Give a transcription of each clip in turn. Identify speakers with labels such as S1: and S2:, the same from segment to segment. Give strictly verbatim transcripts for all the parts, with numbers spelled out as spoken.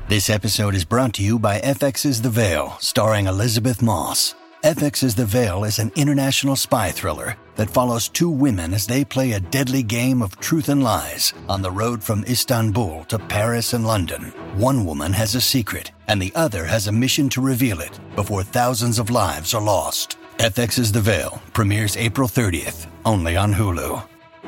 S1: This episode is brought to you by F X's The Veil, starring Elizabeth Moss. F X's The Veil is an international spy thriller that follows two women as they play a deadly game of truth and lies on the road from Istanbul to Paris and London. One woman has a secret, and the other has a mission to reveal it before thousands of lives are lost. F X's The Veil premieres April thirtieth, only on Hulu.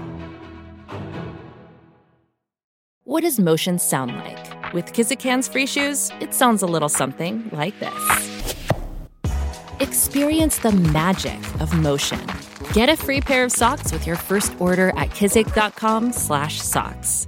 S2: What does motion sound like? With Kizikans free shoes, it sounds a little something like this. Experience the magic of motion. Get a free pair of socks with your first order at kizik.com slash socks.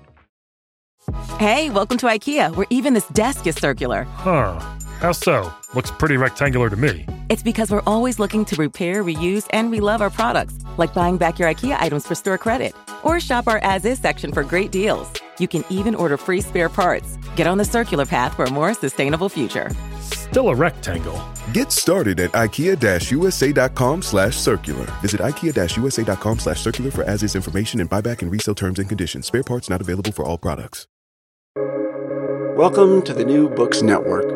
S3: Hey, welcome to IKEA, where even this desk is circular.
S4: Huh. How so? Looks pretty rectangular to me.
S3: It's because we're always looking to repair, reuse, and relove our products, like buying back your IKEA items for store credit. Or shop our as-is section for great deals. You can even order free spare parts. Get on the circular path for a more sustainable future.
S4: Still a rectangle.
S5: Get started at ikea-usa.com slash circular. Visit ikea-usa.com slash circular for as-is information and buyback and resale terms and conditions. Spare parts not available for all products.
S6: Welcome to the New Books Network.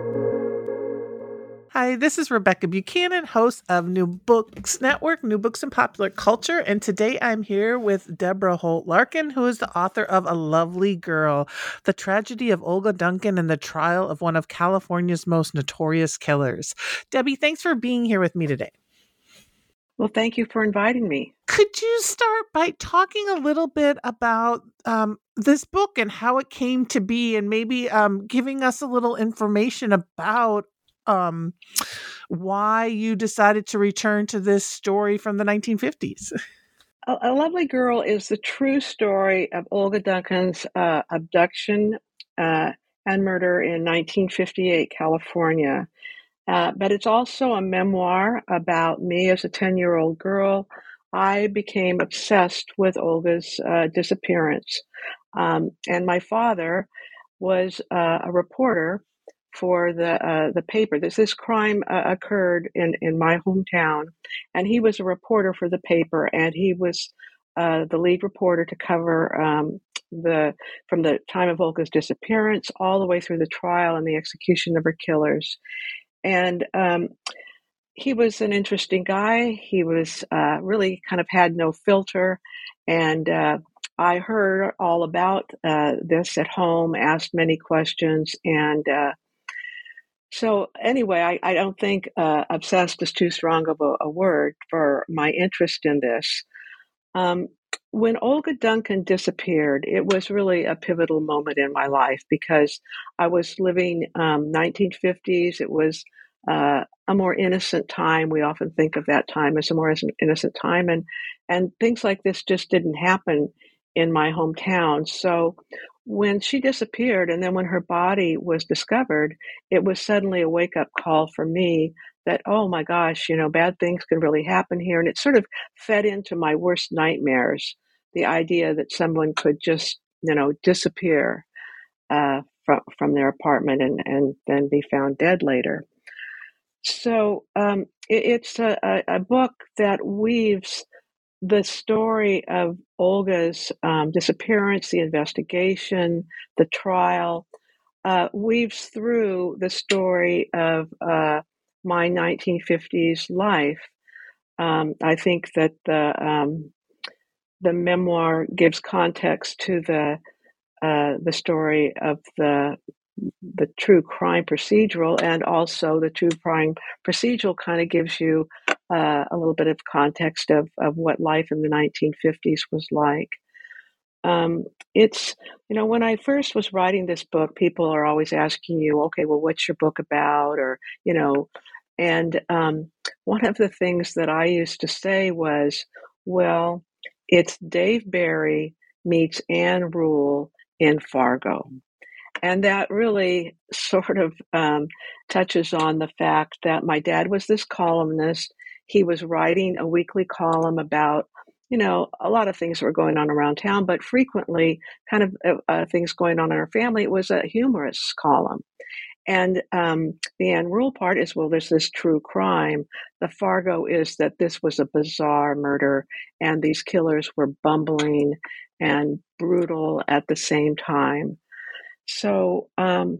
S7: Hi, this is Rebecca Buchanan, host of New Books Network, New Books in Popular Culture, and today I'm here with Deborah Holt Larkin, who is the author of A Lovely Girl, The Tragedy of Olga Duncan and the Trial of One of California's Most Notorious Killers. Debbie, thanks for being here with me today.
S8: Well, thank you for inviting me.
S7: Could you start by talking a little bit about um, this book and how it came to be, and maybe um, giving us a little information about um, why you decided to return to this story from the nineteen fifties?
S8: A, a Lovely Girl is the true story of Olga Duncan's uh, abduction uh, and murder in nineteen fifty-eight, California. Uh, but it's also a memoir about me as a ten-year-old girl. I became obsessed with Olga's uh, disappearance. Um, and my father was uh, a reporter for the uh, the paper. This this crime uh, occurred in, in my hometown, and he was a reporter for the paper, and he was uh, the lead reporter to cover um, the from the time of Olga's disappearance all the way through the trial and the execution of her killers. And um, he was an interesting guy. He was uh, really kind of had no filter, and uh, I heard all about uh, this at home, asked many questions, and uh, So anyway, I, I don't think uh, obsessed is too strong of a, a word for my interest in this. Um, when Olga Duncan disappeared, it was really a pivotal moment in my life because I was living um, nineteen fifties. It was uh, a more innocent time. We often think of that time as a more innocent time, and and things like this just didn't happen in my hometown. So when she disappeared and then when her body was discovered, it was suddenly a wake-up call for me that, oh my gosh, you know, bad things can really happen here. And it sort of fed into my worst nightmares, the idea that someone could just, you know, disappear uh, from, from their apartment and, and then be found dead later. So um, it, it's a, a, a book that weaves the story of Olga's um, disappearance, the investigation, the trial, uh, weaves through the story of uh, my nineteen fifties life. Um, I think that the um, the memoir gives context to the uh, the story of the the true crime procedural, and also the true crime procedural kind of gives you uh, a little bit of context of, of what life in the nineteen fifties was like. Um, it's, you know, when I first was writing this book, people are always asking you, okay, well, what's your book about? Or, you know, and um, one of the things that I used to say was, well, it's Dave Barry meets Anne Rule in Fargo. And that really sort of um, touches on the fact that my dad was this columnist. He was writing a weekly column about, you know, a lot of things that were going on around town, but frequently kind of uh, uh, things going on in our family. It was a humorous column. And um, the Anne Rule part is, well, there's this true crime. The Fargo is that this was a bizarre murder, and these killers were bumbling and brutal at the same time. so um,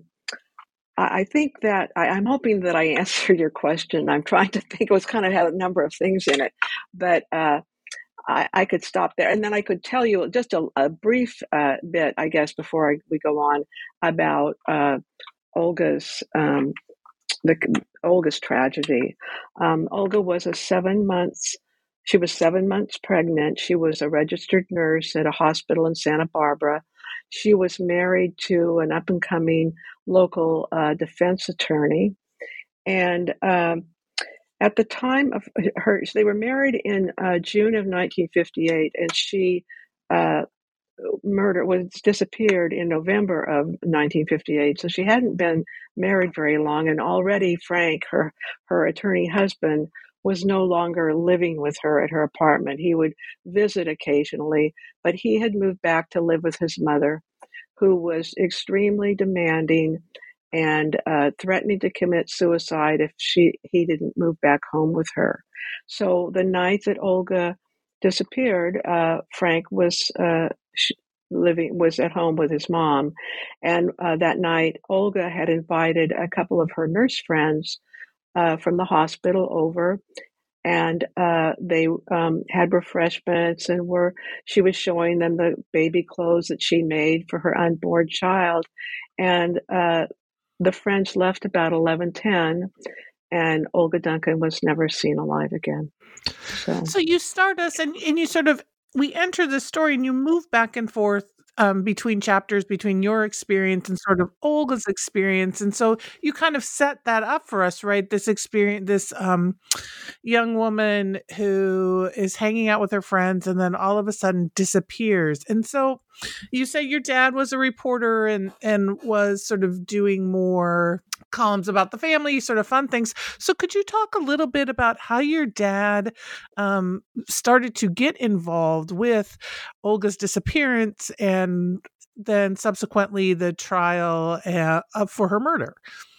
S8: I, I think that I, I'm hoping that I answered your question. I'm trying to think. It was kind of had a number of things in it, but uh, I, I could stop there, and then I could tell you just a, a brief uh, bit, I guess, before I, we go on about uh, Olga's um, the Olga's tragedy. Um, Olga was a seven months. She was seven months pregnant. She was a registered nurse at a hospital in Santa Barbara. She was married to an up and coming local uh, defense attorney, and um, at the time of her, they were married in uh, June of nineteen fifty-eight, and she. Uh, murder was disappeared in November of nineteen fifty-eight. So she hadn't been married very long, and already Frank, her her attorney husband, was no longer living with her at her apartment. He would visit occasionally, but he had moved back to live with his mother, who was extremely demanding and uh, threatening to commit suicide if she he didn't move back home with her. So the night that Olga disappeared, uh, Frank was uh, living was at home with his mom, and uh, that night Olga had invited a couple of her nurse friends uh, from the hospital over, and uh, they um, had refreshments, and were she was showing them the baby clothes that she made for her unborn child, and uh, the friends left about eleven ten. And Olga Duncan was never seen alive again. So,
S7: so you start us, and, and you sort of, we enter the story, and you move back and forth um, between chapters, between your experience and sort of Olga's experience. And so you kind of set that up for us, right? This experience, this um, young woman who is hanging out with her friends and then all of a sudden disappears. And so you say your dad was a reporter and, and was sort of doing more columns about the family, sort of fun things. So could you talk a little bit about how your dad um, started to get involved with Olga's disappearance and then subsequently the trial uh, for her murder?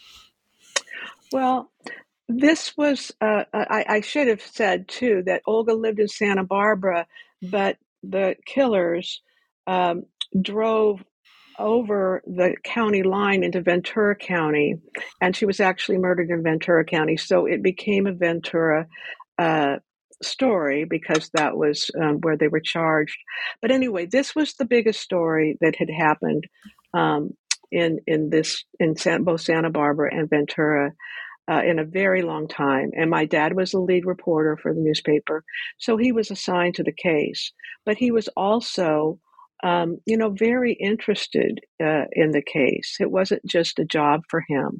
S8: Well, this was, uh, I, I should have said too, that Olga lived in Santa Barbara, but the killers um, drove over the county line into Ventura County, and she was actually murdered in Ventura County. So it became a Ventura uh, story because that was um, where they were charged. But anyway, this was the biggest story that had happened um, in in this in San, both Santa Barbara and Ventura uh, in a very long time. And my dad was the lead reporter for the newspaper, so he was assigned to the case. But he was also Um, you know, very interested uh, in the case. It wasn't just a job for him.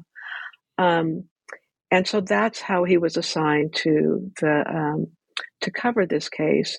S8: Um, and so that's how he was assigned to the um, to cover this case.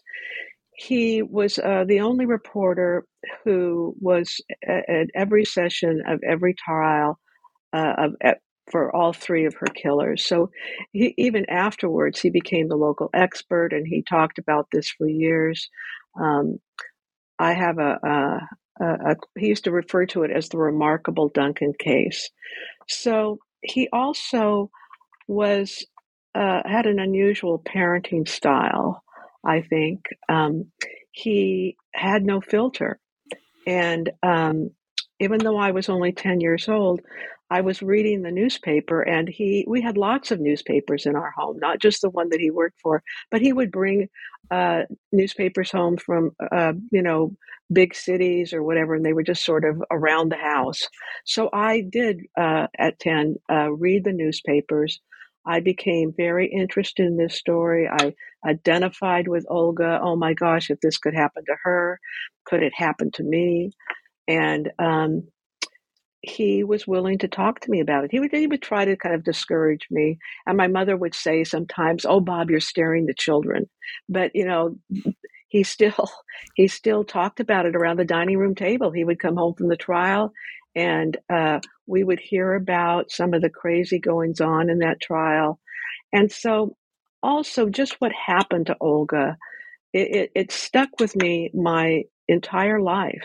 S8: He was uh, the only reporter who was at, at every session of every trial uh, of at, for all three of her killers. So he, even afterwards, he became the local expert, and he talked about this for years. Um, I have a, a, a, a, he used to refer to it as the remarkable Duncan case. So he also was, uh, had an unusual parenting style, I think. Um, he had no filter. And um, even though I was only ten years old, I was reading the newspaper, and he, we had lots of newspapers in our home, not just the one that he worked for, but he would bring uh, newspapers home from, uh, you know, big cities or whatever, and they were just sort of around the house. So I did, uh, at ten, uh, read the newspapers. I became very interested in this story. I identified with Olga. Oh my gosh, if this could happen to her, could it happen to me? And um, he was willing to talk to me about it. He would, he would try to kind of discourage me. And my mother would say sometimes, "Oh, Bob, you're scaring the children." But, you know, he still, he still talked about it around the dining room table. He would come home from the trial, and uh, we would hear about some of the crazy goings on in that trial. And so also just what happened to Olga, it, it, it stuck with me my entire life.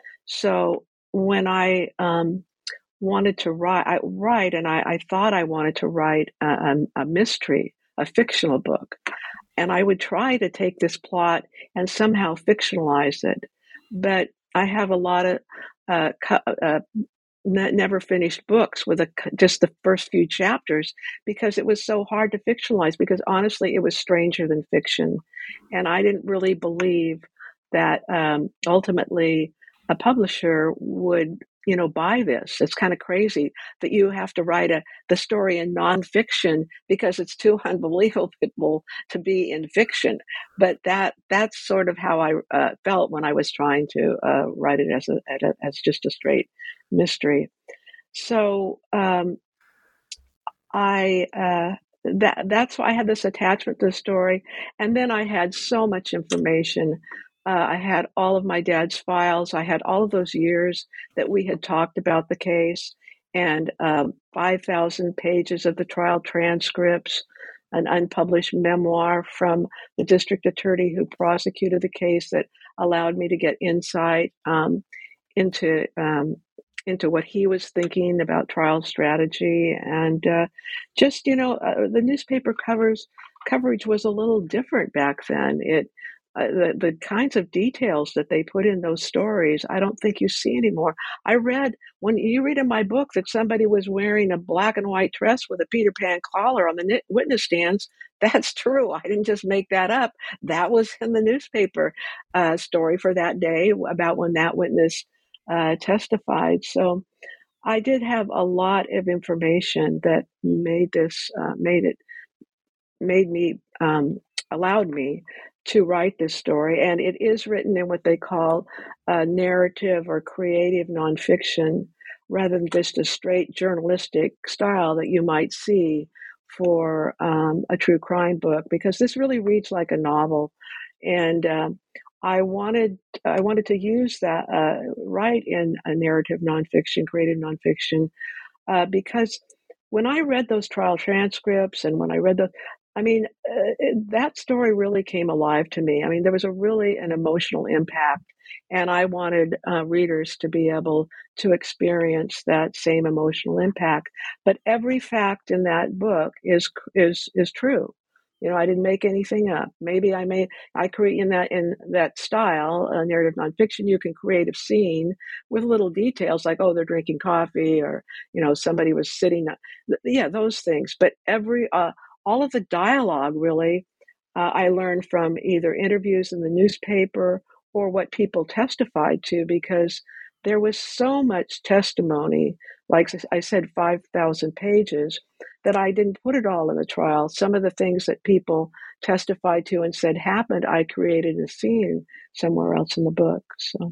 S8: So when I um, wanted to write, I write, and I, I thought I wanted to write a, a, a mystery, a fictional book, and I would try to take this plot and somehow fictionalize it. But I have a lot of uh, co- uh, ne- never finished books with a, just the first few chapters because it was so hard to fictionalize, because honestly, it was stranger than fiction. And I didn't really believe that um, ultimately a publisher would, you know, buy this. It's kind of crazy that you have to write a the story in nonfiction because it's too unbelievable to be in fiction. But that that's sort of how I uh, felt when I was trying to uh, write it as a, as just a straight mystery. So um, I uh, that that's why I had this attachment to the story, and then I had so much information. Uh, I had all of my dad's files. I had all of those years that we had talked about the case, and um, five thousand pages of the trial transcripts, an unpublished memoir from the district attorney who prosecuted the case that allowed me to get insight um, into um, into what he was thinking about trial strategy, and uh, just you know, uh, the newspaper covers coverage was a little different back then. It uh, the the kinds of details that they put in those stories, I don't think you see anymore. I read when you read in my book that somebody was wearing a black and white dress with a Peter Pan collar on the witness stands. That's true. I didn't just make that up. That was in the newspaper uh, story for that day about when that witness uh, testified. So I did have a lot of information that made this uh, made it made me um, allowed me to write this story, and it is written in what they call a narrative or creative nonfiction, rather than just a straight journalistic style that you might see for um, a true crime book, because this really reads like a novel, and um, I wanted I wanted to use that uh, write in a narrative nonfiction, creative nonfiction, uh, because when I read those trial transcripts and when I read the, I mean, uh, it, that story really came alive to me. I mean, there was a really an emotional impact, and I wanted uh, readers to be able to experience that same emotional impact. But every fact in that book is is is true. You know, I didn't make anything up. Maybe I made, I create in that, in that style, uh, narrative nonfiction, you can create a scene with little details like, oh, they're drinking coffee, or, you know, somebody was sitting, yeah, those things. But every, uh, all of the dialogue really, uh, I learned from either interviews in the newspaper or what people testified to, because there was so much testimony, like I said, five thousand pages, that I didn't put it all in the trial. Some of the things that people testified to and said happened, I created a scene somewhere else in the book. So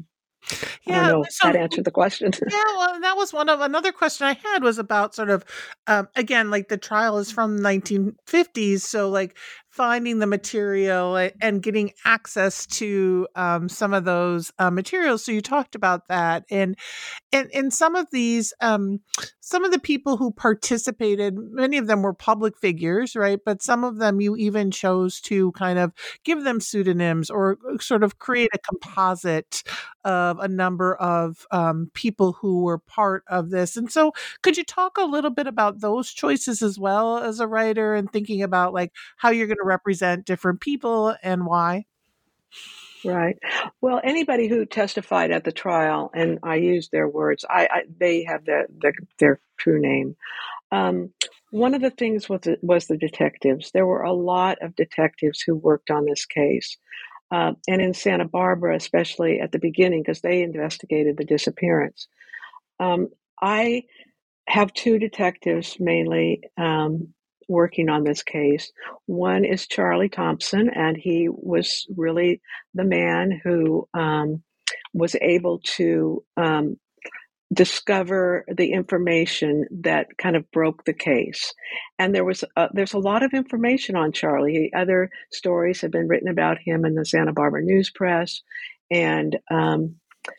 S8: I don't
S7: Yeah,
S8: know if
S7: so
S8: that answered the question.
S7: yeah, well, that was one of another question I had was about sort of, um, again, like the trial is from nineteen fifties, so like finding the material a- and getting access to um, some of those uh, materials. So you talked about that, and and and some of these, um, some of the people who participated, many of them were public figures, right? But some of them you even chose to kind of give them pseudonyms or sort of create a composite of a number of um, people who were part of this. And so could you talk a little bit about those choices as well as a writer, and thinking about like how you're going to represent different people and why?
S8: Right. Well, anybody who testified at the trial, and I use their words, I, I they have their, their their true name. Um, one of the things was the, was the detectives. There were a lot of detectives who worked on this case. Uh, and in Santa Barbara, especially at the beginning, because they investigated the disappearance. Um, I have two detectives mainly um, working on this case. One is Charlie Thompson, and he was really the man who um, was able to um, discover the information that kind of broke the case. And there was uh, there's a lot of information on Charlie. Other stories have been written about him in the Santa Barbara News Press, and um,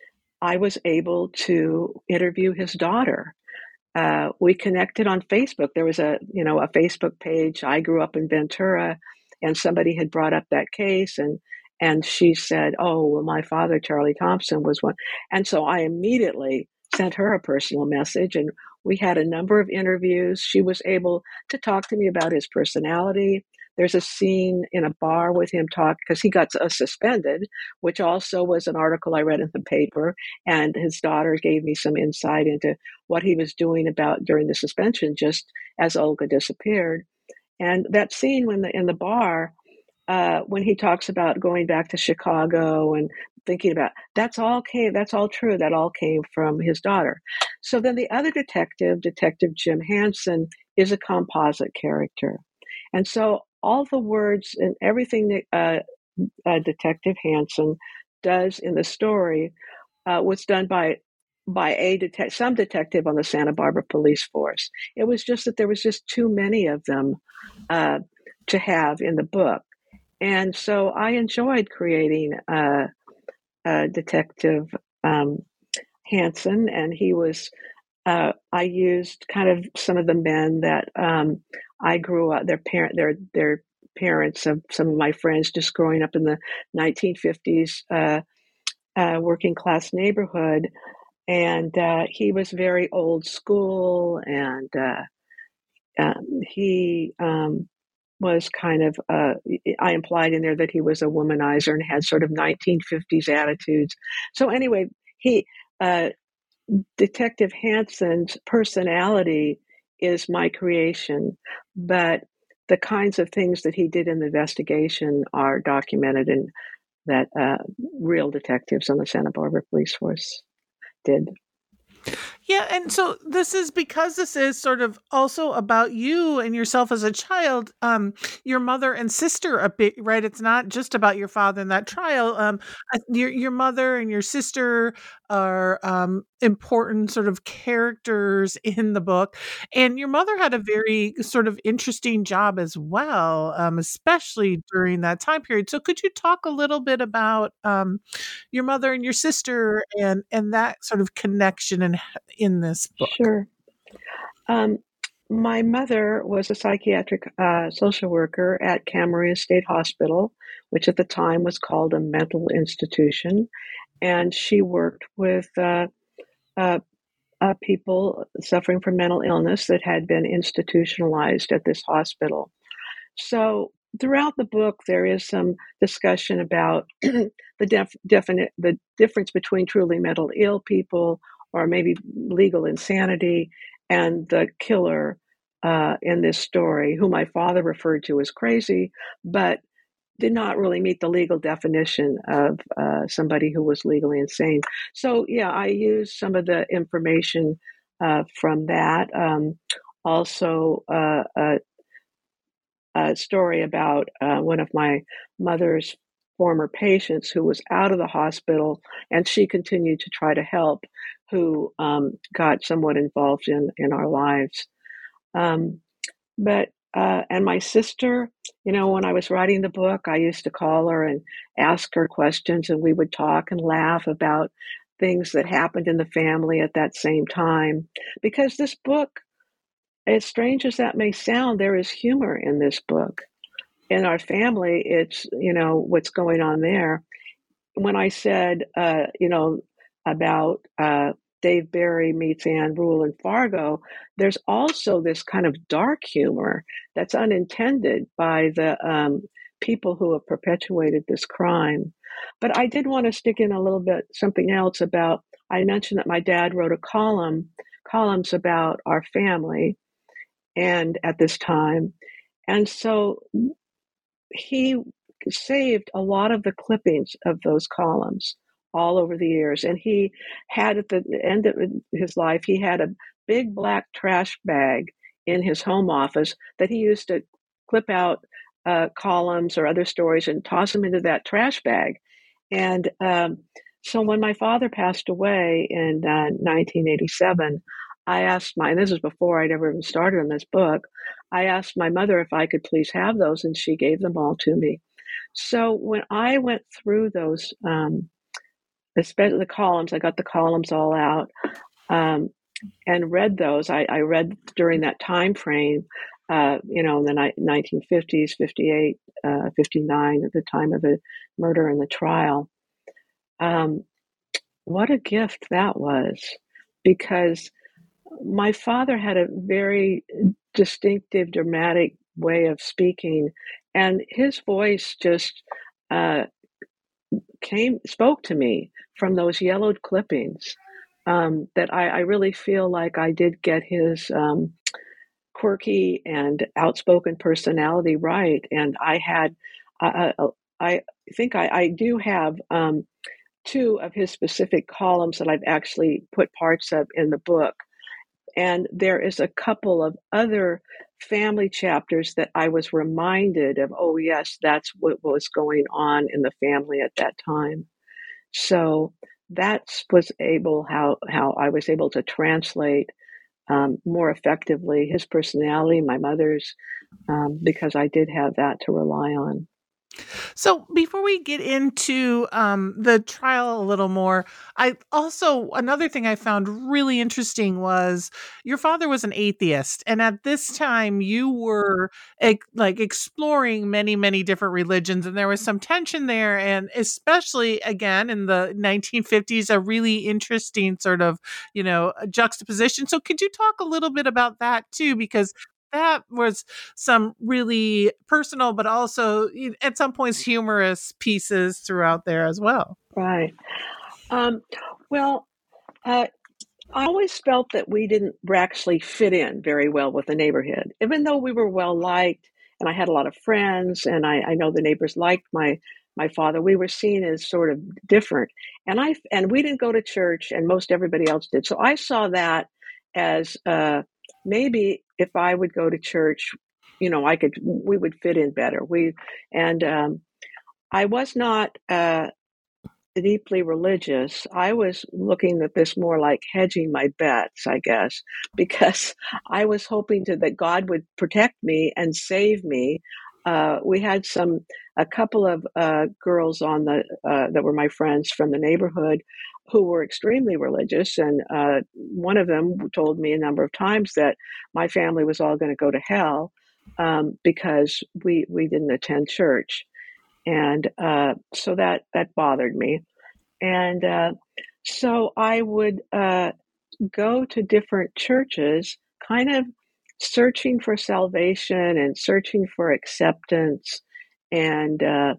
S8: I was able to interview his daughter. Uh, we connected on Facebook. There was a you know a Facebook page. I grew up in Ventura, and somebody had brought up that case, and and she said, "Oh, well, my father, Charlie Thompson, was one." And so I immediately sent her a personal message, and we had a number of interviews. She was able to talk to me about his personality, there's a scene in a bar with him talk because he got uh, suspended, which also was an article I read in the paper. And his daughter gave me some insight into what he was doing about during the suspension, just as Olga disappeared. And that scene when the, in the bar, uh, when he talks about going back to Chicago and thinking about that's all came, that's all true. That all came from his daughter. So then the other detective, Detective Jim Hansen, is a composite character. And so all the words and everything that uh, uh, Detective Hansen does in the story uh, was done by by a detec- some detective on the Santa Barbara police force. It was just that there was just too many of them uh, to have in the book. And so I enjoyed creating uh, uh, Detective um, Hansen, and he was, uh, I used kind of some of the men that um, I grew up, their parent, their, their parents of some of my friends just growing up in the nineteen fifties uh, uh, working class neighborhood. And uh, he was very old school, and uh, um, he um, was kind of, uh, I implied in there that he was a womanizer and had sort of nineteen fifties attitudes. So anyway, he, uh, Detective Hansen's personality is my creation, but the kinds of things that he did in the investigation are documented in that uh, real detectives on the Santa Barbara police force did.
S7: Yeah, and so this is because this is sort of also about you and yourself as a child, um, your mother and sister a bit, right? It's not just about your father in that trial. Um, uh, your your mother and your sister are um, important sort of characters in the book, and your mother had a very sort of interesting job as well, um, especially during that time period. So, could you talk a little bit about um, your mother and your sister and and that sort of connection and in this book?
S8: Sure. Um, my mother was a psychiatric uh, social worker at Camarillo State Hospital, which at the time was called a mental institution. And she worked with uh, uh, uh, people suffering from mental illness that had been institutionalized at this hospital. So throughout the book, there is some discussion about the def- definite the difference between truly mental ill people or maybe legal insanity and the killer uh, in this story, who my father referred to as crazy, but did not really meet the legal definition of uh, somebody who was legally insane. So yeah, I used some of the information uh, from that. Um, also, uh, uh, a story about uh, one of my mother's former patients who was out of the hospital, and she continued to try to help, who um, got somewhat involved in, in our lives. Um, but, uh, and my sister, you know, when I was writing the book, I used to call her and ask her questions, and we would talk and laugh about things that happened in the family at that same time. Because this book, as strange as that may sound, there is humor in this book. In our family, it's, you know, what's going on there. When I said, uh, you know, about uh, Dave Barry meets Anne Rule in Fargo, there's also this kind of dark humor that's unintended by the um, people who have perpetuated this crime. But I did want to stick in a little bit something else about, I mentioned that my dad wrote a column, columns about our family and at this time. And so he saved a lot of the clippings of those columns all over the years. And he had, at the end of his life, he had a big black trash bag in his home office that he used to clip out uh, columns or other stories and toss them into that trash bag. And um, so when my father passed away in uh, nineteen eighty-seven, I asked my, and this is before I'd ever even started on this book, I asked my mother if I could please have those, and she gave them all to me. So when I went through those, um, especially the columns, I got the columns all out um, and read those. I, I read during that time frame, uh, you know, in the ni- nineteen fifties, fifty-eight, uh, fifty-nine, at the time of the murder and the trial. Um, what a gift that was, because my father had a very distinctive, dramatic way of speaking. And his voice just uh, came, spoke to me from those yellowed clippings. Um, that I, I really feel like I did get his um, quirky and outspoken personality right. And I had, uh, uh, I think I, I do have um, two of his specific columns that I've actually put parts of in the book. And there is a couple of other family chapters that I was reminded of, oh, yes, that's what was going on in the family at that time. So that was able how how I was able to translate um, more effectively his personality, my mother's, um, because I did have that to rely on.
S7: So before we get into um, the trial a little more, I also, another thing I found really interesting was your father was an atheist. And at this time you were ex- like exploring many, many different religions. And there was some tension there. And especially again, in the nineteen fifties, a really interesting sort of, you know, juxtaposition. So could you talk a little bit about that too? Because that was some really personal, but also y- at some points humorous pieces throughout there as well.
S8: Right. Um, well, uh, I always felt that we didn't actually fit in very well with the neighborhood, even though we were well liked, and I had a lot of friends, and I, I know the neighbors liked my my father. We were seen as sort of different, and I and we didn't go to church, and most everybody else did. So I saw that as uh, maybe if I would go to church, you know, I could we would fit in better. We and um, I was not. Uh, deeply religious. I was looking at this more like hedging my bets, I guess, because I was hoping to that God would protect me and save me. Uh, we had some a couple of uh, girls on the uh, that were my friends from the neighborhood who were extremely religious, and uh, one of them told me a number of times that my family was all going to go to hell um, because we we didn't attend church. And uh, so that that bothered me. And uh, so I would uh, go to different churches, kind of searching for salvation and searching for acceptance. And uh,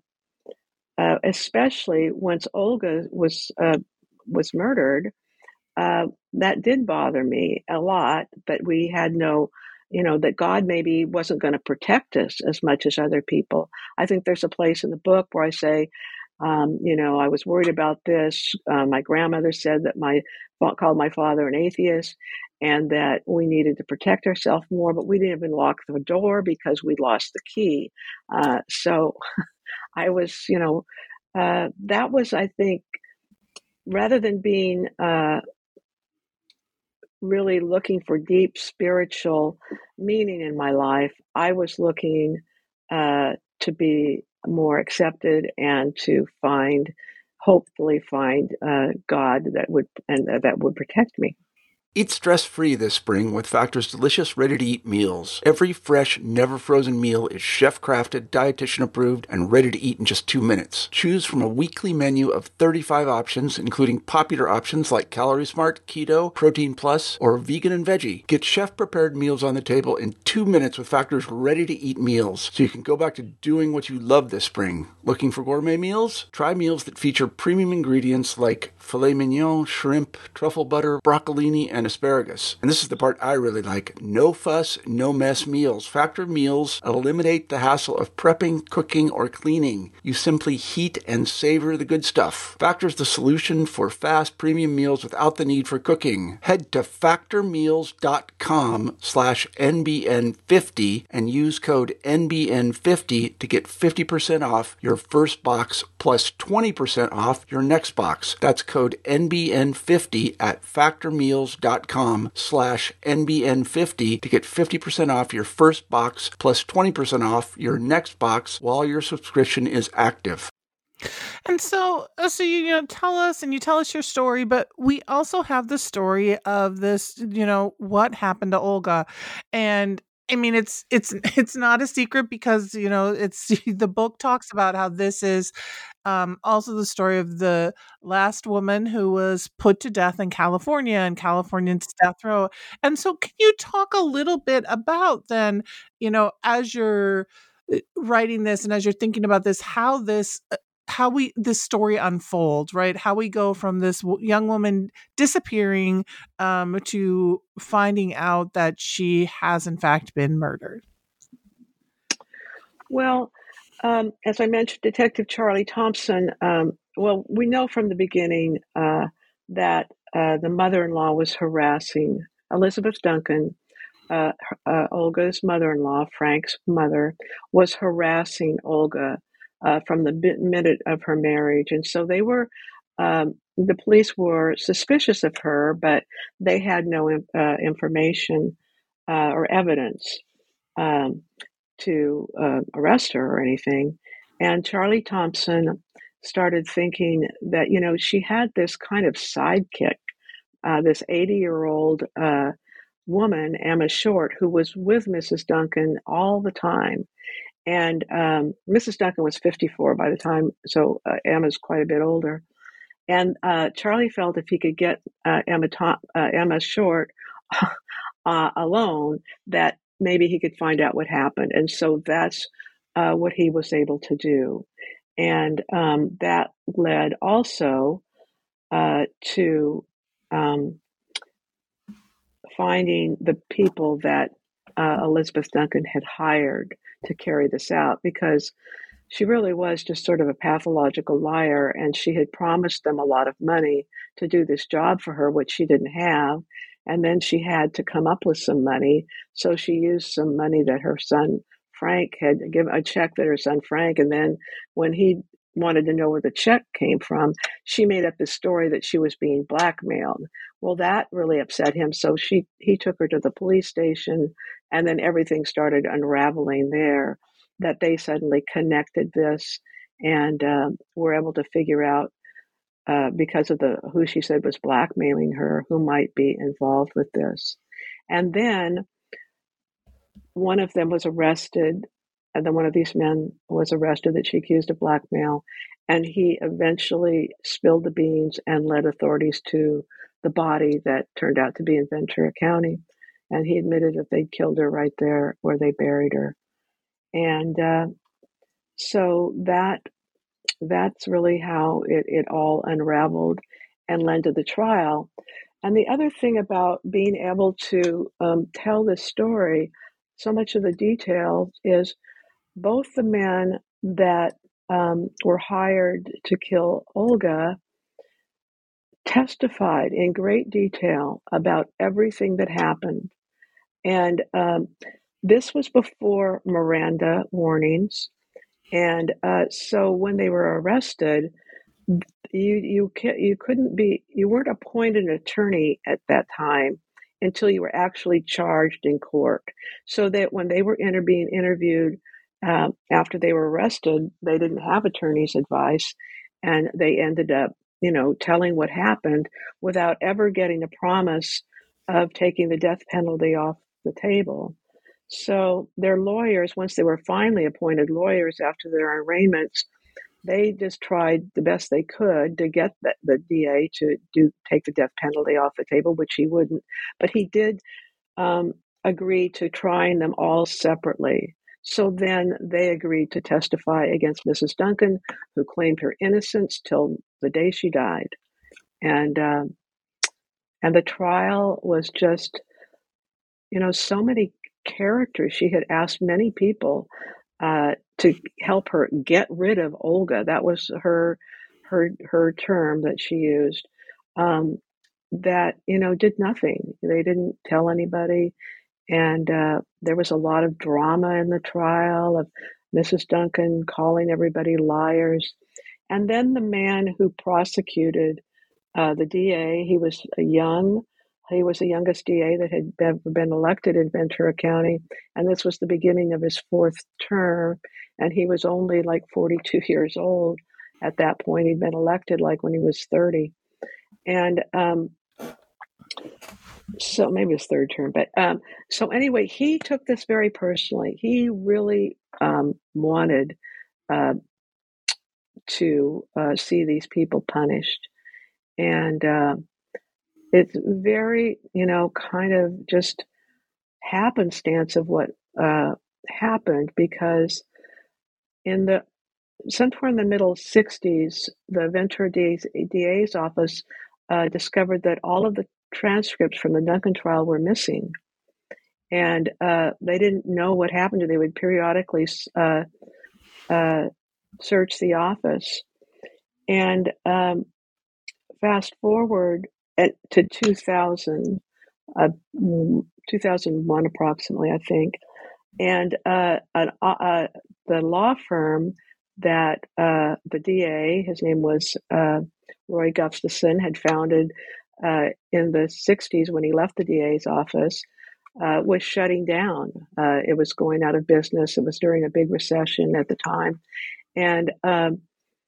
S8: uh, especially once Olga was uh, was murdered, uh, that did bother me a lot. But we had no, you know, that God maybe wasn't going to protect us as much as other people. I think there's a place in the book where I say, um, you know, I was worried about this. Uh, my grandmother said that my called my father an atheist, and that we needed to protect ourselves more, but we didn't even lock the door because we lost the key. Uh, so I was, you know, uh, that was, I think, rather than being uh, really looking for deep spiritual meaning in my life, I was looking uh, to be more accepted and to find, hopefully, find uh, God that would and uh, that would protect me.
S6: Eat stress-free this spring with Factor's delicious, ready-to-eat meals. Every fresh, never-frozen meal is chef-crafted, dietitian-approved, and ready to eat in just two minutes. Choose from a weekly menu of thirty-five options, including popular options like Calorie Smart, Keto, Protein Plus, or Vegan and Veggie. Get chef-prepared meals on the table in two minutes with Factor's ready-to-eat meals, so you can go back to doing what you love this spring. Looking for gourmet meals? Try meals that feature premium ingredients like filet mignon, shrimp, truffle butter, broccolini, and asparagus. And this is the part I really like. No fuss, no mess meals. Factor meals eliminate the hassle of prepping, cooking, or cleaning. You simply heat and savor the good stuff. Factor's the solution for fast premium meals without the need for cooking. Head to factormeals.com slash NBN50 and use code N B N fifty to get fifty percent off your first box plus twenty percent off your next box. That's code N B N fifty at factormeals.com slash NBN50 to get fifty percent off your first box plus twenty percent off your next box while your subscription is active.
S7: And so, uh, so you, you know, tell us and you tell us your story, but we also have the story of this, you know, what happened to Olga. And I mean, it's it's it's not a secret because, you know, it's the book talks about how this is um, also the story of the last woman who was put to death in California and California's death row. And so can you talk a little bit about then, you know, as you're uh, writing this and as you're thinking about this, how this uh, how we this story unfolds, right? How we go from this w- young woman disappearing um, to finding out that she has in fact been murdered.
S8: Well, um, as I mentioned, Detective Charlie Thompson, um, well, we know from the beginning uh, that uh, the mother-in-law was harassing Elizabeth Duncan. Uh, uh, Olga's mother-in-law, Frank's mother, was harassing Olga uh, from the minute of her marriage. And so they were, um, the police were suspicious of her, but they had no uh, information uh, or evidence um, to uh, arrest her or anything. And Charlie Thompson started thinking that, you know, she had this kind of sidekick, uh, this eighty-year-old uh, woman, Emma Short, who was with Missus Duncan all the time. And um, Missus Duncan was fifty-four by the time, so uh, Emma's quite a bit older. And uh, Charlie felt if he could get uh, Emma, Tom, uh, Emma Short uh, alone, that maybe he could find out what happened. And so that's uh, what he was able to do. And um, that led also uh, to um, finding the people that uh, Elizabeth Duncan had hired to carry this out, because she really was just sort of a pathological liar, and she had promised them a lot of money to do this job for her, which she didn't have. And then she had to come up with some money. So she used some money that her son Frank had given, a check that her son Frank, and then when he wanted to know where the check came from, she made up this story that she was being blackmailed. Well, that really upset him. So she he took her to the police station, and then everything started unraveling there, that they suddenly connected this and uh, were able to figure out, uh, because of the who she said was blackmailing her, who might be involved with this. And then one of them was arrested, and then one of these men was arrested that she accused of blackmail, and he eventually spilled the beans and led authorities to the body that turned out to be in Ventura County. And he admitted that they'd killed her right there where they buried her. And uh, so that that's really how it, it all unraveled and led to the trial. And the other thing about being able to um, tell this story, so much of the details, is both the men that um, were hired to kill Olga testified in great detail about everything that happened. And um, this was before Miranda warnings. And uh, so when they were arrested, you you you couldn't be you weren't appointed an attorney at that time until you were actually charged in court. So that when they were inter- being interviewed uh, after they were arrested, they didn't have attorney's advice, and they ended up, you know, telling what happened without ever getting a promise of taking the death penalty off the table. So their lawyers, once they were finally appointed lawyers after their arraignments, they just tried the best they could to get the, the D A to do take the death penalty off the table, which he wouldn't. But he did um, agree to trying them all separately. So then they agreed to testify against Missus Duncan, who claimed her innocence till the day she died. And um, and the trial was just, you know, so many characters. She had asked many people uh, to help her get rid of Olga. That was her her her term that she used. Um, that, you know, did nothing. They didn't tell anybody, and uh, there was a lot of drama in the trial of Missus Duncan calling everybody liars. And then the man who prosecuted uh, the D A, he was a young. He was the youngest D A that had ever been elected in Ventura County, and this was the beginning of his fourth term, and he was only like forty-two years old at that point. He'd been elected like when he was thirty. And um, so maybe his third term. But um, so anyway, he took this very personally. He really um, wanted uh, to uh, see these people punished. And uh, it's very, you know, kind of just happenstance of what uh, happened, because in the somewhere in the middle sixties, the Ventura D A's office uh, discovered that all of the transcripts from the Duncan trial were missing. And uh, they didn't know what happened to them. They would periodically uh, uh, search the office. And um, fast forward at, to two thousand, uh, two thousand one approximately, I think. And uh, an, uh, the law firm that uh, the D A, his name was uh, Roy Gustafson, had founded uh, in the sixties when he left the D A's office, uh, was shutting down. Uh, it was going out of business. It was during a big recession at the time. And um,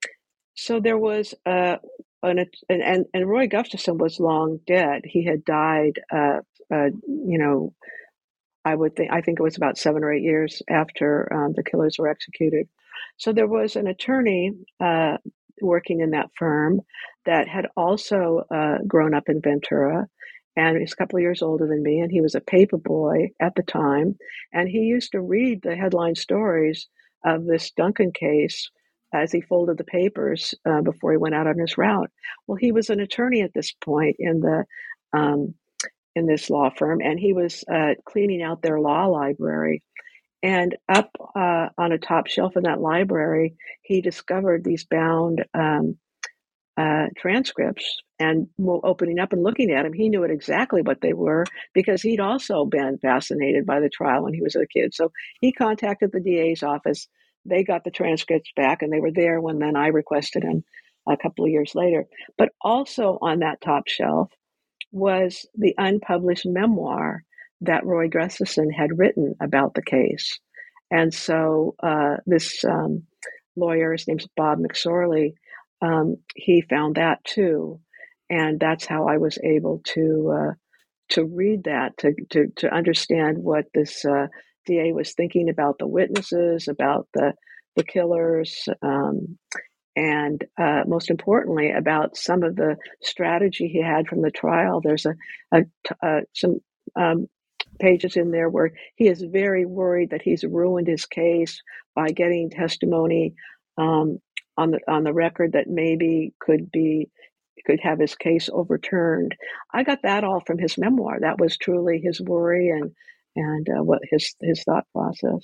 S8: so there was, uh, an, and, and Roy Gustafson was long dead. He had died, uh, uh, you know, I would think, I think it was about seven or eight years after um, the killers were executed. So there was an attorney uh, working in that firm that had also uh, grown up in Ventura, and he's a couple of years older than me, and he was a paper boy at the time, and he used to read the headline stories of this Duncan case as he folded the papers uh, before he went out on his route. Well, he was an attorney at this point in the um, in this law firm, and he was uh, cleaning out their law library. And up uh, on a top shelf in that library, he discovered these bound um, uh, transcripts. And opening up and looking at them, he knew it exactly what they were, because he'd also been fascinated by the trial when he was a kid. So he contacted the D A's office. They got the transcripts back, and they were there when then I requested them a couple of years later. But also on that top shelf was the unpublished memoir that Roy Gustafson had written about the case. And so uh, this um, lawyer, his name's Bob McSorley, um, he found that too. And that's how I was able to uh, to read that, to, to, to understand what this uh, D A was thinking about the witnesses, about the, the killers, um, and uh, most importantly, about some of the strategy he had from the trial. There's a, a, a some um, pages in there where he is very worried that he's ruined his case by getting testimony um, on the on the record that maybe could be could have his case overturned. I got that all from his memoir. That was truly his worry and and uh, what his his thought process.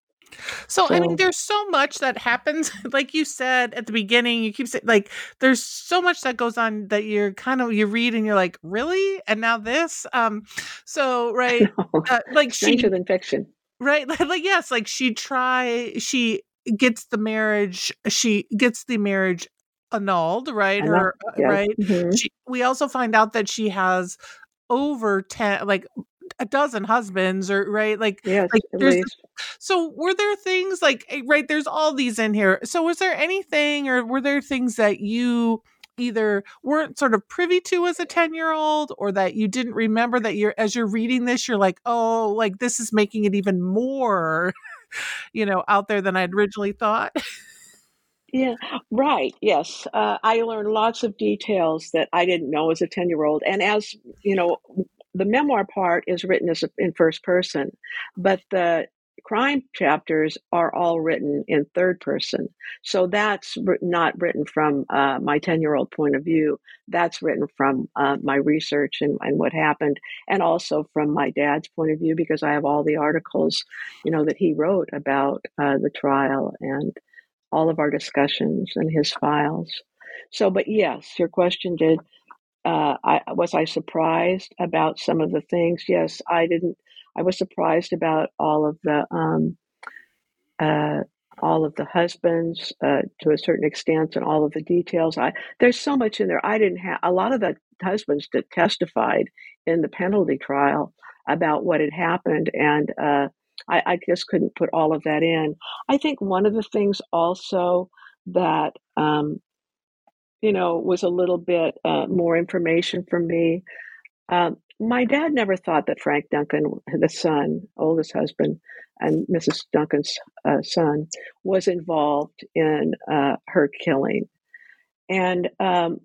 S7: So,
S8: So-
S7: I mean, there's so much that happens. Like you said at the beginning, you keep saying, like, there's so much that goes on that you're kind of, you read and you're like, really? And now this? Um, so, right. Uh, like she,
S8: Stranger than fiction.
S7: right. Like, yes, like she try, she gets the marriage, she gets the marriage annulled, right?
S8: Annulled,
S7: Her, uh,
S8: yes.
S7: right.
S8: Mhm.
S7: She, we also find out that she has over ten, like a dozen husbands, or right. Like,
S8: Yes,
S7: like
S8: at
S7: there's,
S8: least.
S7: so were there things like, eh, right, there's all these in here. So was there anything, or were there things that you either weren't sort of privy to as a ten year old, or that you didn't remember that you're, as you're reading this, you're like, oh, like this is making it even more, you know, out there than I'd originally thought?
S8: Yeah, right. Yes. Uh, I learned lots of details that I didn't know as a ten year old. And as you know, the memoir part is written as a, in first person, but the crime chapters are all written in third person. So that's wr- not written from uh, my ten year old point of view. That's written from uh, my research and, and what happened, and also from my dad's point of view, because I have all the articles, you know, that he wrote about uh, the trial and all of our discussions and his files. So, but yes, your question did, uh, I, was I surprised about some of the things? Yes, I didn't, I was surprised about all of the, um, uh, all of the husbands, uh, to a certain extent, and all of the details. I, there's so much in there. I didn't have, a lot of the husbands that testified in the penalty trial about what had happened. And, uh, I, I just couldn't put all of that in. I think one of the things also that, um, you know, was a little bit uh, more information for me. Um, my dad never thought that Frank Duncan, the son, oldest husband, and Missus Duncan's uh, son, was involved in uh, her killing. And um,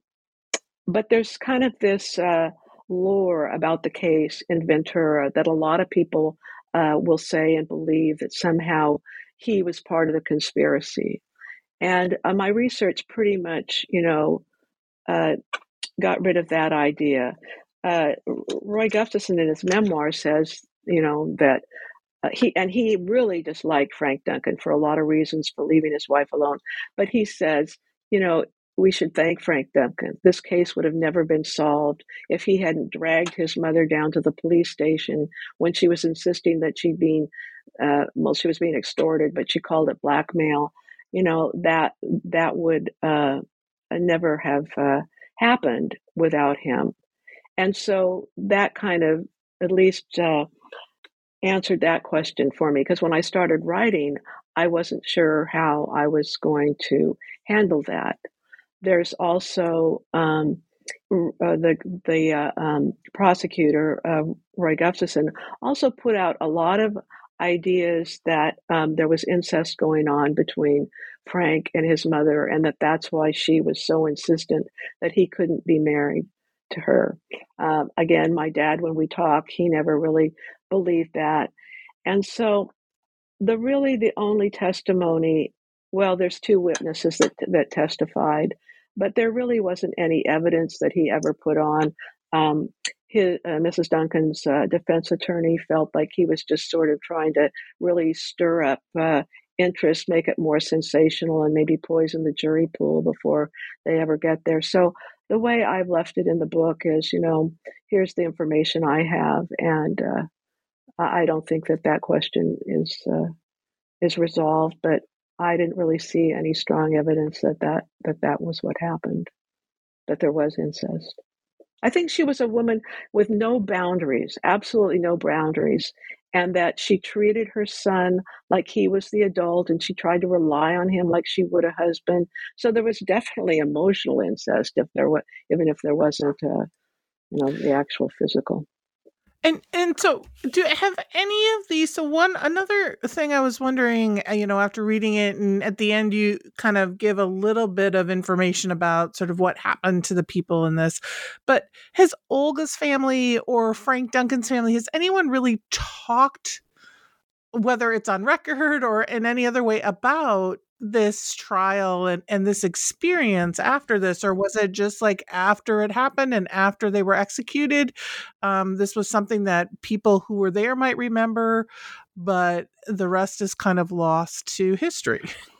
S8: but there's kind of this uh, lore about the case in Ventura that a lot of people uh, will say and believe that somehow he was part of the conspiracy. And uh, my research pretty much, you know, uh, got rid of that idea. Uh, Roy Gustafson in his memoir says, you know, that uh, he, and he really disliked Frank Duncan for a lot of reasons for leaving his wife alone. But he says, you know, we should thank Frank Duncan. This case would have never been solved if he hadn't dragged his mother down to the police station when she was insisting that she being, uh, well, she was being extorted, but she called it blackmail. You know, that that would uh, never have uh, happened without him. And so that kind of at least uh, answered that question for me, because when I started writing, I wasn't sure how I was going to handle that. There's also um, uh, the the uh, um, prosecutor, uh, Roy Gustafson, also put out a lot of ideas that um, there was incest going on between Frank and his mother, and that that's why she was so insistent that he couldn't be married to her. Um, again, my dad, when we talk, he never really believed that. And so the really the only testimony, well, there's two witnesses that that testified, but there really wasn't any evidence that he ever put on. Um, his, uh, Missus Duncan's uh, defense attorney felt like he was just sort of trying to really stir up uh, interest, make it more sensational, and maybe poison the jury pool before they ever get there. So the way I've left it in the book is, you know, here's the information I have, and uh, I don't think that that question is uh, is resolved, but I didn't really see any strong evidence that that, that that was what happened, that there was incest. I think she was a woman with no boundaries, absolutely no boundaries, and that she treated her son like he was the adult, and she tried to rely on him like she would a husband. So there was definitely emotional incest, if there was, even if there wasn't, uh, you know, the actual physical.
S7: And and so, do you have any of these? So one another thing I was wondering, uh, you know, after reading it, and at the end you kind of give a little bit of information about sort of what happened to the people in this. But has Olga's family or Frank Duncan's family, has anyone really talked, whether it's on record or in any other way, about this trial and, and this experience after this? Or was it just like after it happened and after they were executed, um, this was something that people who were there might remember, but the rest is kind of lost to history?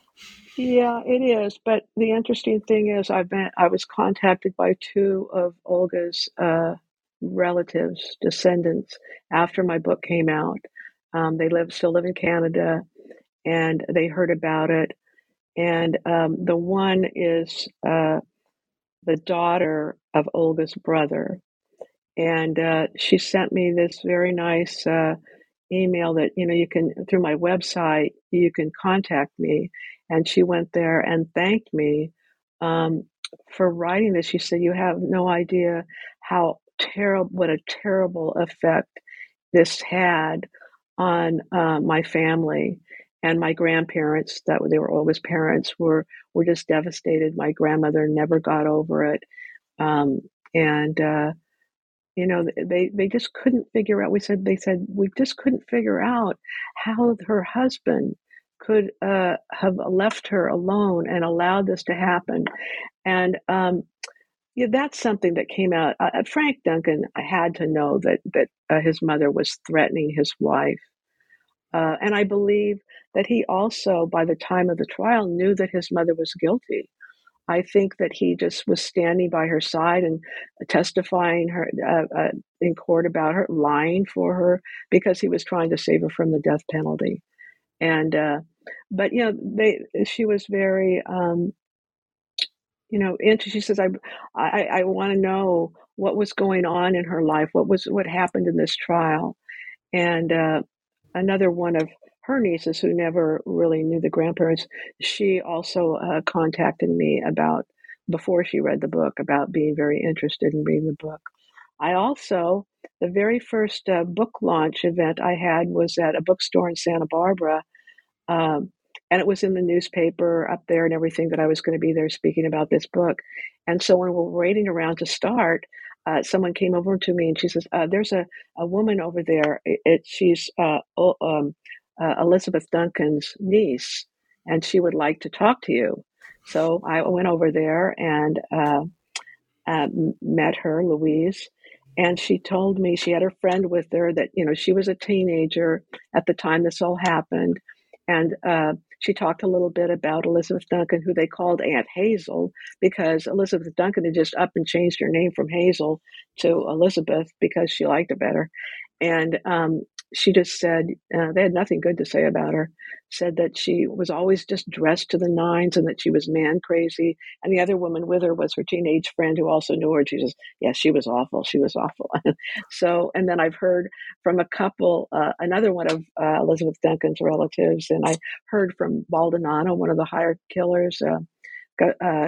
S8: Yeah, it is. But the interesting thing is, I've been I was contacted by two of Olga's uh, relatives, descendants, after my book came out. Um, they live still live in Canada, and they heard about it. And um, the one is uh, the daughter of Olga's brother. And uh, she sent me this very nice uh, email that, you know, you can, through my website, you can contact me. And she went there and thanked me um, for writing this. She said, you have no idea how terrible, what a terrible effect this had on uh, my family. And my grandparents, that they were Olga's parents, were were just devastated. My grandmother never got over it, um, and uh, you know they they just couldn't figure out. We said they said we just couldn't figure out how her husband could uh, have left her alone and allowed this to happen. And um, yeah, that's something that came out. Uh, Frank Duncan had to know that that uh, his mother was threatening his wife. Uh, and I believe that he also, by the time of the trial, knew that his mother was guilty. I think that he just was standing by her side and testifying her uh, uh, in court about her, lying for her, because he was trying to save her from the death penalty. And uh, but you know, they she was very um, you know, into. She says, I I, I want to know what was going on in her life, what was what happened in this trial, and. Uh, Another one of her nieces who never really knew the grandparents, she also uh, contacted me about, before she read the book, about being very interested in reading the book. I also the very first uh, book launch event I had was at a bookstore in Santa Barbara. Um, and it was in the newspaper up there and everything that I was going to be there speaking about this book. And so when we were waiting around to start, uh, someone came over to me and she says, uh, there's a, a woman over there. It, it, she's uh, um, uh, Elizabeth Duncan's niece, and she would like to talk to you. So I went over there and uh, uh, met her, Louise. And she told me she had her friend with her, that, you know, she was a teenager at the time this all happened. And uh, she talked a little bit about Elizabeth Duncan, who they called Aunt Hazel, because Elizabeth Duncan had just up and changed her name from Hazel to Elizabeth because she liked it better. And um, she just said, uh, they had nothing good to say about her, said that she was always just dressed to the nines and that she was man crazy. And the other woman with her was her teenage friend who also knew her. And she says, yeah, she was awful. She was awful. So, and then I've heard from a couple, uh, another one of uh, Elizabeth Duncan's relatives, and I heard from Baldonado, one of the hired killers, uh, uh,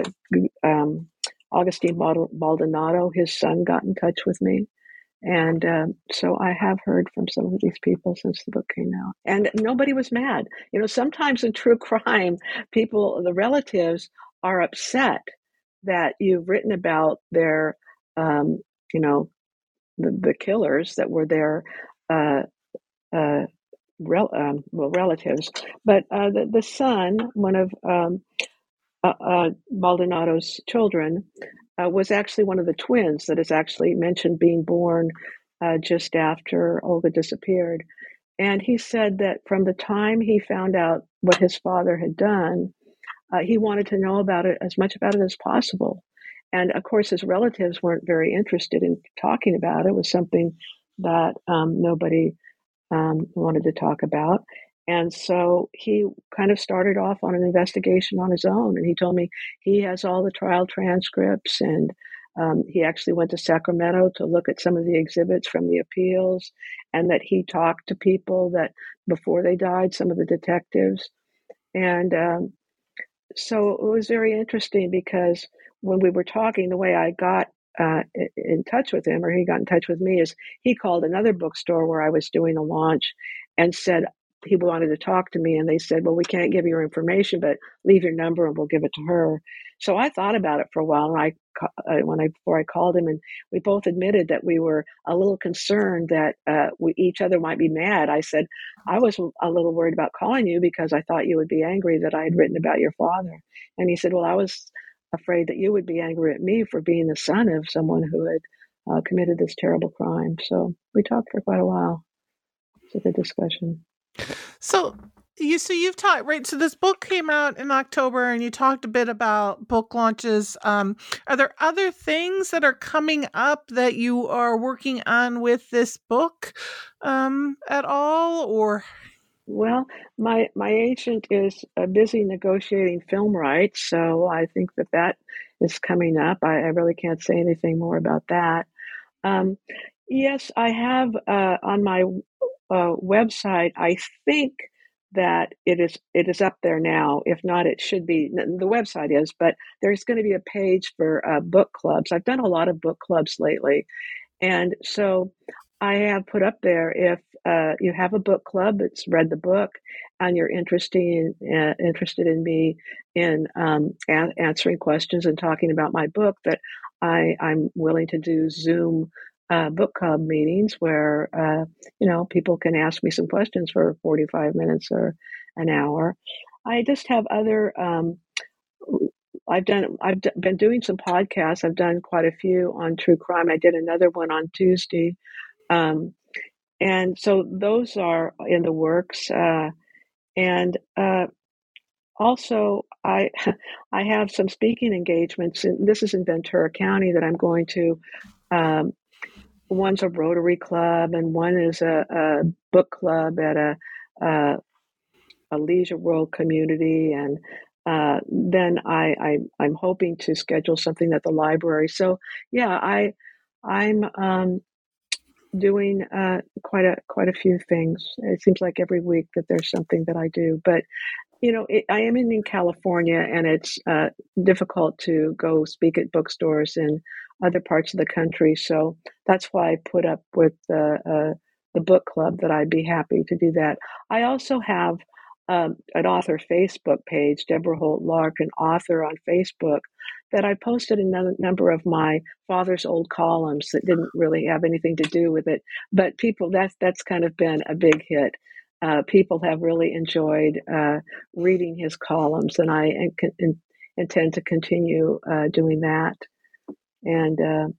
S8: um, Augustine Baldonado. His son got in touch with me. And um, so I have heard from some of these people since the book came out. And nobody was mad. You know, sometimes in true crime, people, the relatives, are upset that you've written about their, um, you know, the, the killers that were their uh, uh, rel- um, well, relatives. But uh, the, the son, one of um, uh, uh, Baldonado's children, Uh, was actually one of the twins that is actually mentioned being born uh, just after Olga disappeared. And he said that from the time he found out what his father had done, uh, he wanted to know about it, as much about it as possible. And of course, his relatives weren't very interested in talking about it. It was something that um, nobody um, wanted to talk about. And so he kind of started off on an investigation on his own. And he told me he has all the trial transcripts, and um, he actually went to Sacramento to look at some of the exhibits from the appeals, and that he talked to people that before they died, some of the detectives. And um, so it was very interesting because when we were talking, the way I got uh, in touch with him, or he got in touch with me, is he called another bookstore where I was doing a launch and said he wanted to talk to me. And they said, well, we can't give you your information, but leave your number and we'll give it to her. So I thought about it for a while. And I, uh, when I, before I called him, and we both admitted that we were a little concerned that uh, we, each other might be mad. I said, I was a little worried about calling you because I thought you would be angry that I had written about your father. And he said, well, I was afraid that you would be angry at me for being the son of someone who had uh, committed this terrible crime. So we talked for quite a while. It's a good discussion.
S7: So you so you've talked, right? So this book came out in October, and you talked a bit about book launches. Um, are there other things that are coming up that you are working on with this book um, at all, or?
S8: Well, my my agent is uh, busy negotiating film rights, so I think that that is coming up. I, I really can't say anything more about that. Um, yes, I have uh, on my uh, website, I think that it is it is up there now. If not, it should be. The website is, but there's going to be a page for uh, book clubs. I've done a lot of book clubs lately, and so I have put up there, if uh, you have a book club that's read the book and you're interested in, uh, interested in me in um, a- answering questions and talking about my book, that I, I'm willing to do Zoom uh, book club meetings where, uh, you know, people can ask me some questions for forty-five minutes or an hour. I just have other, um, I've done, I've d- been doing some podcasts. I've done quite a few on true crime. I did another one on Tuesday. Um, and so those are in the works. Uh, and uh, also, I I have some speaking engagements. And this is in Ventura County that I'm going to. Um, one's a Rotary Club, and one is a, a book club at a, a a Leisure World community. And uh, then I, I I'm hoping to schedule something at the library. So yeah, I I'm. Um, doing uh, quite a quite a few things. It seems like every week that there's something that I do. But you know, it, I am in, in California, and it's uh, difficult to go speak at bookstores in other parts of the country. So that's why I put up with the uh, the book club. That I'd be happy to do that. I also have um, an author Facebook page, Deborah Holt Larkin, author on Facebook, that I posted a num- number of my father's old columns that didn't really have anything to do with it, but people that's that's kind of been a big hit. Uh, people have really enjoyed uh, reading his columns, and I in, in, intend to continue uh, doing that. And uh,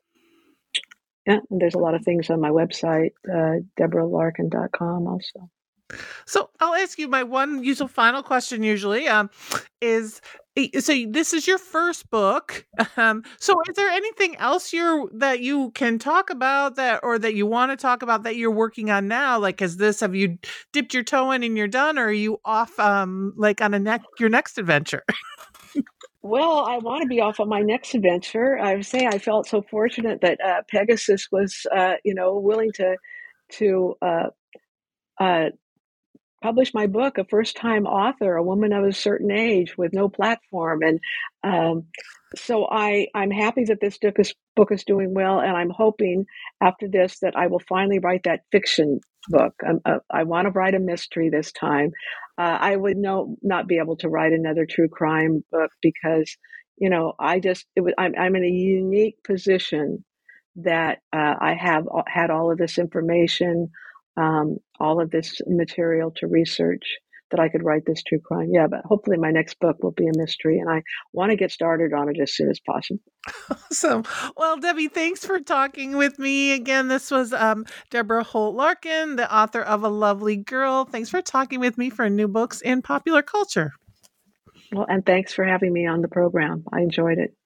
S8: yeah, and there's a lot of things on my website, uh, deborah larkin dot com also.
S7: So I'll ask you my one usual final question usually um, is, so this is your first book. Um, so is there anything else you're, that you can talk about that, or that you want to talk about that you're working on now? Like, is this, have you dipped your toe in and you're done? Or are you off um, like on a neck, your next adventure?
S8: Well, I want to be off on my next adventure. I would say I felt so fortunate that uh, Pegasus was, uh, you know, willing to to uh, uh, publish my book, a first-time author, a woman of a certain age with no platform, and um, so I I'm happy that this book is book is doing well, and I'm hoping after this that I will finally write that fiction book. Um, uh, I want to write a mystery this time. Uh, I would no not be able to write another true crime book because, you know, I just it was, I'm I'm in a unique position that uh, I have had all of this information, um, all of this material to research, that I could write this true crime. Yeah, but hopefully my next book will be a mystery, and I want to get started on it as soon as possible.
S7: Awesome. Well, Debbie, thanks for talking with me again. This was um, Deborah Holt Larkin, the author of A Lovely Girl. Thanks for talking with me for New Books in Popular Culture.
S8: Well, and thanks for having me on the program. I enjoyed it.